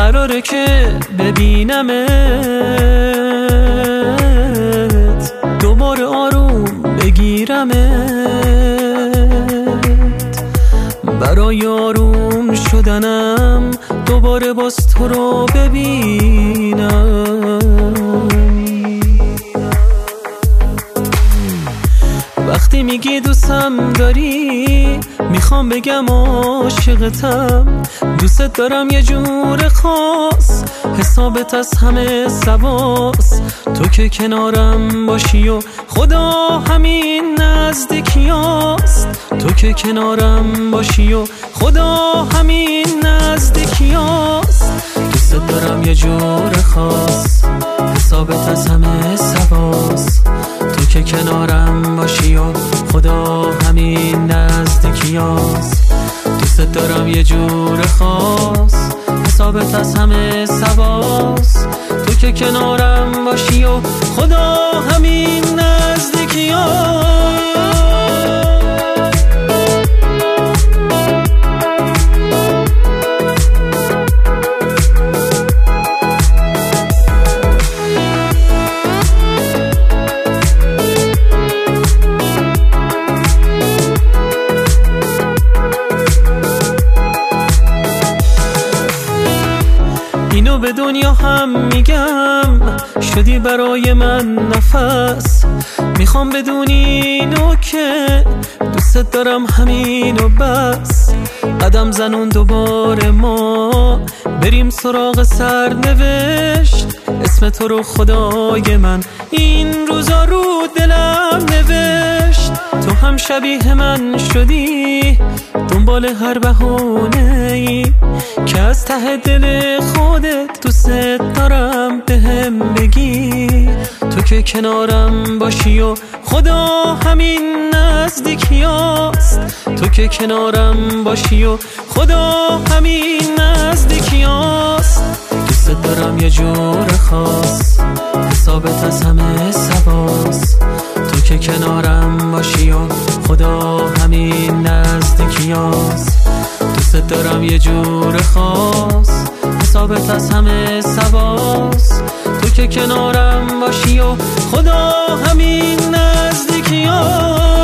قراره که ببینمت، دوباره آروم بگیرمت، برای آروم شدنم دوباره باز تو رو ببینم. وقتی میگی دوستم داری، میخوام بگم عاشقتم، دوست دارم یه جور خاص، حسابت از همه سواس. تو که کنارم باشی و خدا همین نزدیکیاست، تو که کنارم باشی و خدا همین نزدیکیاست. دوست دارم یه جور خاص، حسابت از همه سواس. تو که کنارم باشی و خدا همین نزدیکیاست. دوست دارم یه جور خاص، حسابت از همه سواس. تو که کنارم باشی و خدا همین نزدیکیاست. اینو به دنیا هم میگم، شدی برای من نفس. میخوام بدونی اینو که دوست دارم همینو بس. قدم زنون دوباره ما بریم سراغ سرنوشت، اسم تو رو خدای من این روزا رو دلم نوشت. تو هم شبیه من شدی، دنبال هر بهونه‌ای که از ته دل خودت دوست دارم بهم بگی. تو که کنارم باشی و خدا همین نزدیکیاست، تو که کنارم باشی و خدا همین نزدیکیاست. دوست دارم یه جور خاص، حسابت از همه سواس. تو که کنارم باشی و خدا همین نزدیکیاست. دوست دارم یه جور خاص، حسابت از همه سواس. تو که کنارم باشی و خدا همین نزدیکیاست.